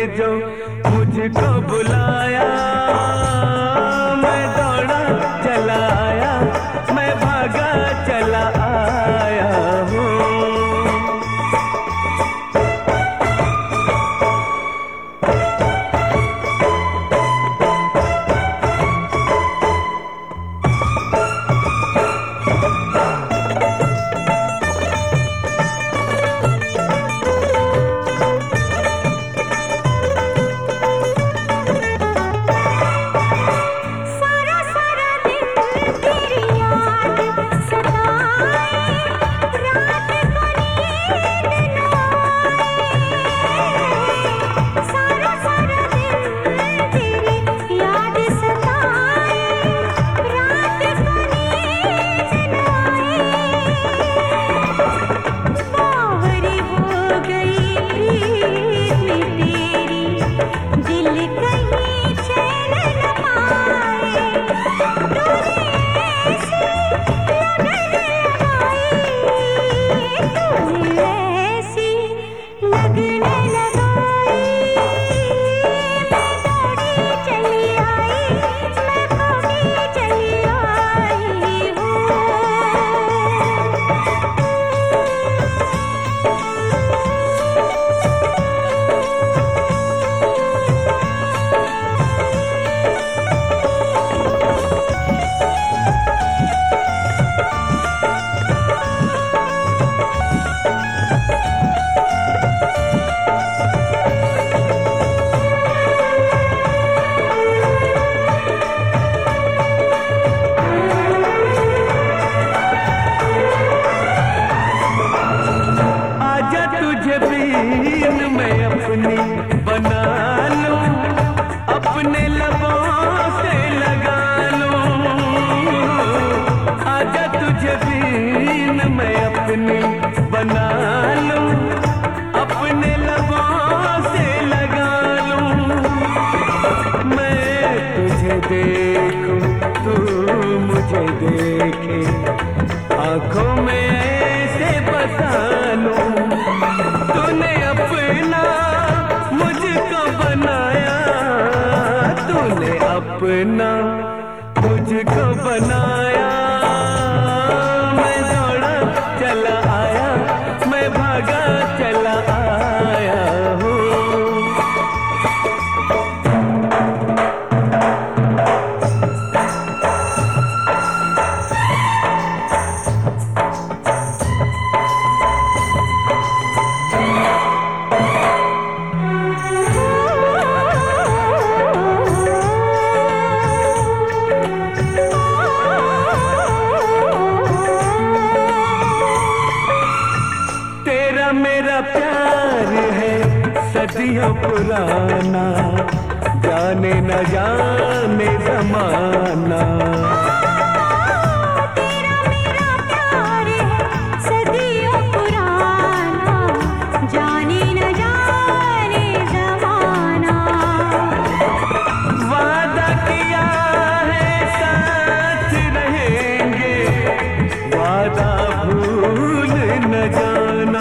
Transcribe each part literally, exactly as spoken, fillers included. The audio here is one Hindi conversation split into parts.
जो मुझको बुलाया, मैं दौड़ा चला आया, मैं भागा चला आया हूँ। बना लूं, अपने लबों से लगा लूं, आजा तुझे बीन मैं अपनी बना लूं, अपने लबों से लगा लूं, मैं तुझे देखूं तू मुझे देखे, आंखों में ऐसे बसा लूं, तूने अपना मुझको बनाया, तूने अपना मुझको बनाया, मैं दौड़ा चला आया, मैं भागा चला आया हूँ। मेरा प्यार है सदियों पुराना, जाने न जाने ज़माना। तेरा मेरा प्यार है सदियों पुराना, जाने न जाने ज़माना। वादा किया है साथ रहेंगे, वादा भूल न जाना।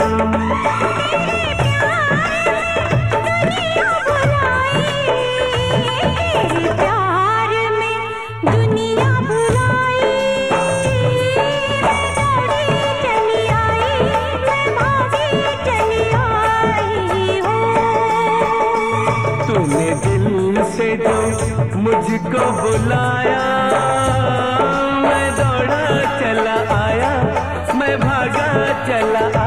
तूने दिल से जो मुझको बुलाया, मैं दौड़ा चला आया, मैं भागा चला आया।